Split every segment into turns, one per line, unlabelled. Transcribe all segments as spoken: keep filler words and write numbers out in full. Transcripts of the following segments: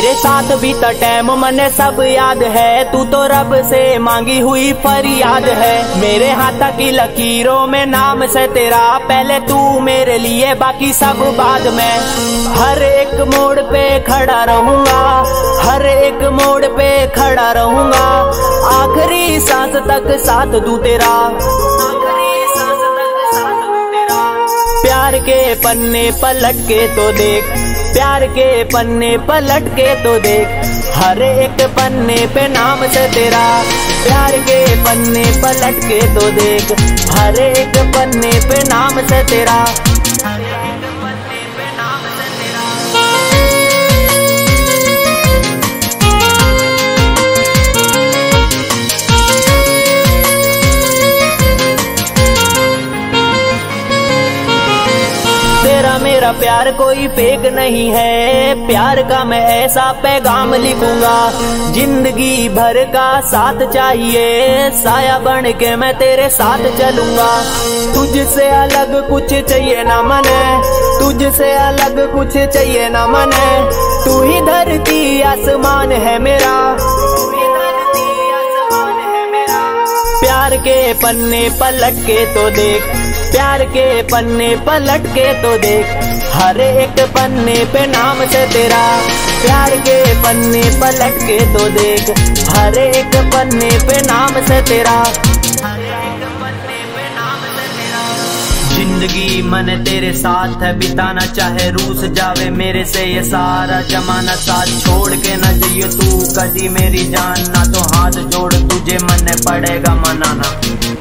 तेरे साथ बीता टाइम मने सब याद है, तू तो रब से मांगी हुई फरियाद है। मेरे हाथ की लकीरों में नाम से तेरा, पहले तू मेरे लिए बाकी सब बाद में। हर एक मोड़ पे खड़ा रहूंगा, हर एक मोड़ पे खड़ा रहूंगा, आखिरी सांस तक साथ दूं तेरा, आखिरी सांस तक साथ दूं तेरा। प्यार के पन्ने पलट के तो देख, प्यार के पन्ने पलट के तो देख, हर एक पन्ने पे नाम से तेरा। प्यार के पन्ने पलट के तो देख, हर एक पन्ने पे नाम से तेरा, हर एक पन्ने पे नाम से तेरा। तेरा मेरा प्यार कोई फेक नहीं है, प्यार का मैं ऐसा पैगाम लिखूंगा। जिंदगी भर का साथ चाहिए, साया बन के मैं तेरे साथ चलूंगा। तुझसे अलग कुछ चाहिए ना मने, तुझसे अलग कुछ चाहिए ना मने, तू ही धरती आसमान है मेरा, तू ही धरती आसमान है मेरा। प्यार के पन्ने पलट के तो देख, प्यार के पन्ने पलट के तो देख, हर एक पन्ने पे नाम से तेरा। प्यार के पन्ने पलट के तो देख, हर एक पन्ने पे नाम से तेरा, हर एक पन्ने पे नाम से तेरा। जिंदगी मन तेरे साथ है बिताना, चाहे रूस जावे मेरे से ये सारा जमाना। साथ छोड़ के न जाइए तू कभी मेरी जान, ना तो हाथ जोड़ तुझे मन पड़ेगा मनाना।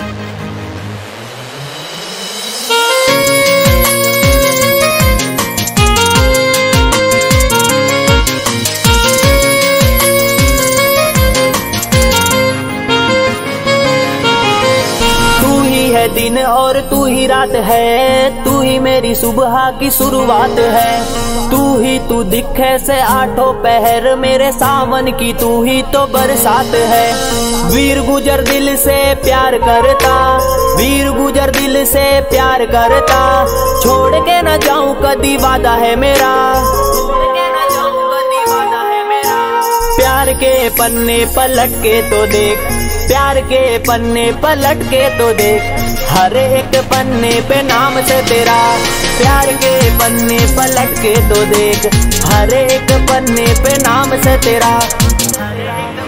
दिन और तू ही रात है, तू ही मेरी सुबह की शुरुआत है। तू ही तू दिखे से आठों पहर, मेरे सावन की तू ही तो बरसात है। वीर गुजर दिल से प्यार करता, वीर गुजर दिल से प्यार करता, छोड़ के न जाऊं कदी वादा है मेरा, छोड़ के न जाऊं कदी वादा है मेरा। प्यार के पन्ने पलट के तो देख, प्यार के पन्ने पलट के तो देख, हर एक पन्ने पे नाम से तेरा। प्यार के पन्ने पलट के तो देख, हर एक पन्ने पे नाम से तेरा, हर एक